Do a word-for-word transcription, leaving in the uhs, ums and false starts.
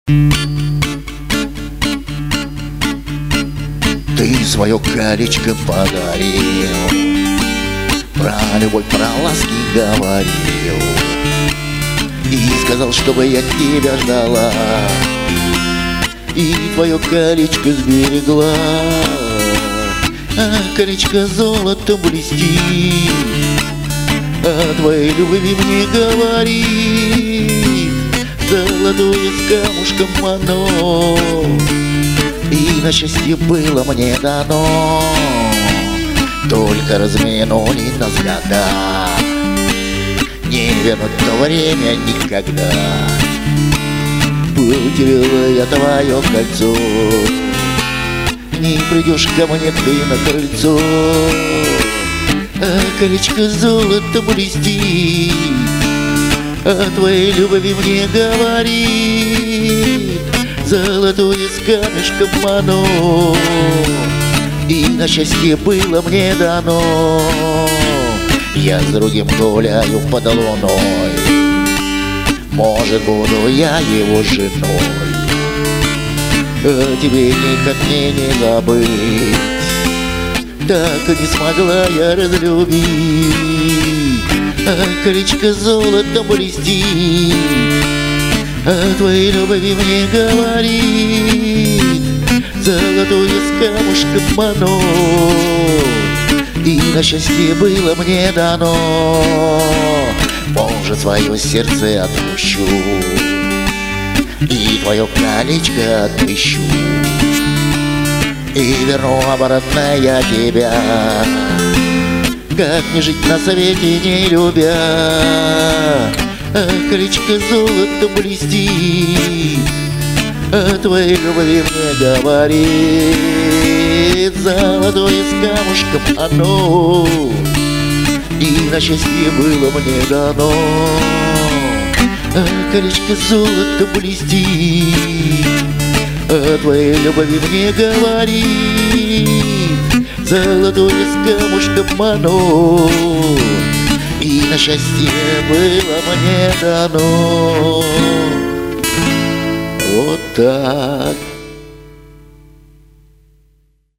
Ты свое колечко подарил, про любовь, про ласки говорил, и сказал, чтобы я тебя ждала, и твое колечко сберегла. А колечко золотом блестит, о твоей любви мне говорит. Золотое с камушком оно, и на счастье было мне дано. Только разминули нас года, не вернуть то время никогда. Потеряла я твое кольцо, не придешь ко мне ты на крыльцо. А колечко золото блестит, о твоей любви мне говорит. Золотое с камешком оно, и на счастье было мне дано. Я с другим гуляю под луной, может, буду я его женой. А тебе никак мне не забыть, так и не смогла я разлюбить. А колечко золото блестит, о твоей любви мне говорит. Золотое с камушком оно, и на счастье было мне дано. Может, свое сердце отпущу, и твое колечко отпущу, и верну обратно я тебя. Как мне жить на свете, не любя? А колечко золото блестит, о твоей любви мне говорит. Золотое с камушком оно, и на счастье было мне дано. А колечко золото блестит, о твоей любви мне говорит. Золотое с камушком оно, и на счастье было мне дано. Вот так.